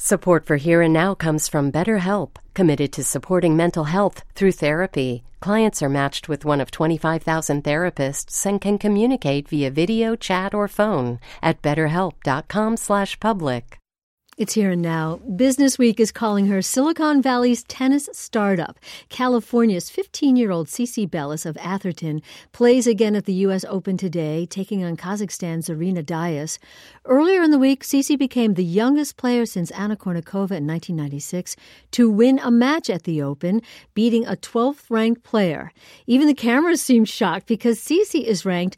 Support for Here and Now comes from BetterHelp, committed to supporting mental health through therapy. Clients are matched with one of 25,000 therapists and can communicate via video, chat, or phone at betterhelp.com/public. It's Here and Now. Business Week is calling her Silicon Valley's tennis startup. California's 15-year-old CiCi Bellis of Atherton plays again at the U.S. Open today, taking on Kazakhstan's Zarina Dias. Earlier in the week, CiCi became the youngest player since Anna Kournikova in 1996 to win a match at the Open, beating a 12th-ranked player. Even the cameras seemed shocked because CiCi is ranked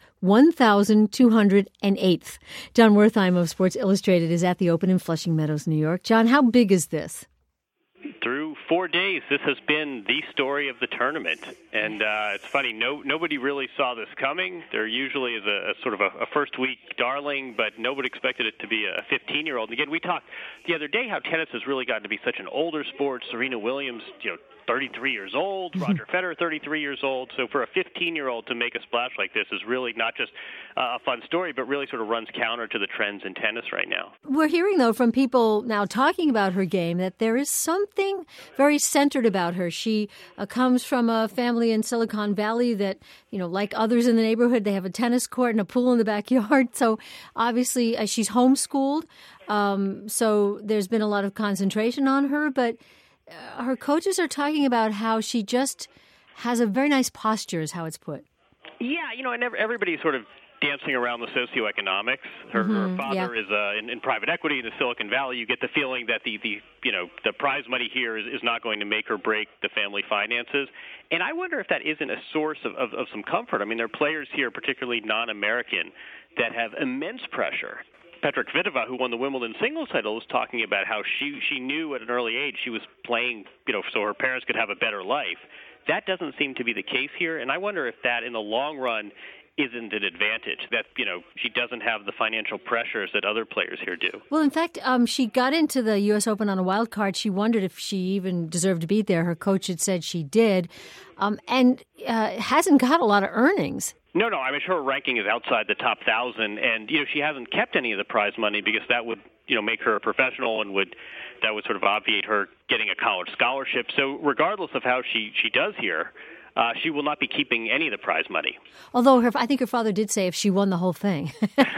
1,208th. John Wertheim of Sports Illustrated is at the Open in Flushing Meadows, New York. John, how big is this? Through 4 days, this has been the story of the tournament. And it's funny, nobody really saw this coming. There usually is a sort of a first-week darling, but nobody expected it to be a 15-year-old. And again, we talked the other day how tennis has really gotten to be such an older sport. Serena Williams, 33 years old. Roger Federer, 33 years old. So for a 15-year-old to make a splash like this is really not just a fun story, but really sort of runs counter to the trends in tennis right now. We're hearing, though, from people now talking about her game that there is something very centered about her. She comes from a family in Silicon Valley that, like others in the neighborhood, they have a tennis court and a pool in the backyard. So obviously she's homeschooled. So there's been a lot of concentration on her, but her coaches are talking about how she just has a very nice posture, is how it's put. Yeah, and everybody's sort of dancing around the socioeconomics. Her father is in private equity in the Silicon Valley. You get the feeling that the prize money here is not going to make or break the family finances. And I wonder if that isn't a source of some comfort. I mean, there are players here, particularly non-American, that have immense pressure. Petra Kvitova, who won the Wimbledon singles title, was talking about how she knew at an early age she was playing, so her parents could have a better life. That doesn't seem to be the case here, and I wonder if that, in the long run, isn't an advantage, that, she doesn't have the financial pressures that other players here do. Well, in fact, she got into the U.S. Open on a wild card. She wondered if she even deserved to be there. Her coach had said she did, and hasn't got a lot of earnings. No, I mean, her ranking is outside the top 1,000, and she hasn't kept any of the prize money because that would make her a professional and that would sort of obviate her getting a college scholarship. So regardless of how she does here, she will not be keeping any of the prize money. Although I think her father did say if she won the whole thing,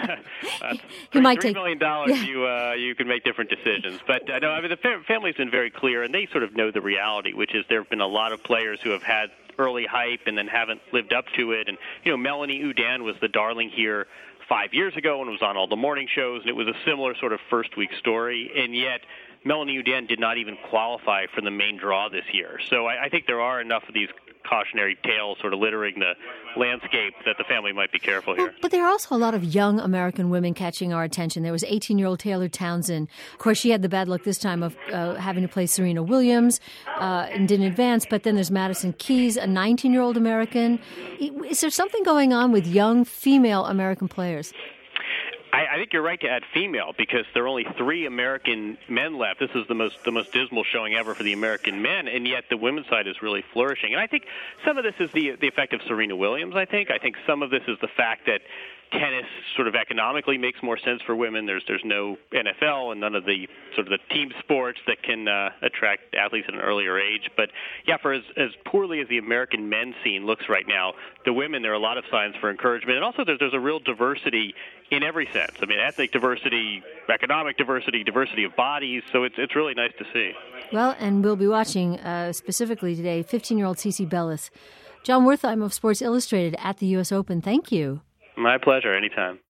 he might take $3 million. Yeah. You can make different decisions. But no, I mean, the family's been very clear, and they sort of know the reality, which is there have been a lot of players who have had early hype and then haven't lived up to it. And Melanie Oudin was the darling here 5 years ago and was on all the morning shows, and it was a similar sort of first-week story. And yet, Melanie Oudin did not even qualify for the main draw this year. So I think there are enough of these cautionary tales sort of littering the landscape that the family might be careful here. But there are also a lot of young American women catching our attention. There was 18-year-old Taylor Townsend. Of course, she had the bad luck this time of having to play Serena Williams and didn't advance. But then there's Madison Keys, a 19-year-old American. Is there something going on with young female American players? I think you're right to add female because there are only 3 American men left. This is the most dismal showing ever for the American men, and yet the women's side is really flourishing. And I think some of this is the effect of Serena Williams, I think some of this is the fact that tennis sort of economically makes more sense for women. There's no NFL and none of the sort of the team sports that can attract athletes at an earlier age. But yeah, for as poorly as the American men's scene looks right now, the women, there are a lot of signs for encouragement. And also there's a real diversity in every sense. I mean, ethnic diversity, economic diversity, diversity of bodies. So it's really nice to see. Well, and we'll be watching specifically today 15-year-old CiCi Bellis. John Wertheim of Sports Illustrated at the U.S. Open. Thank you. My pleasure. Anytime.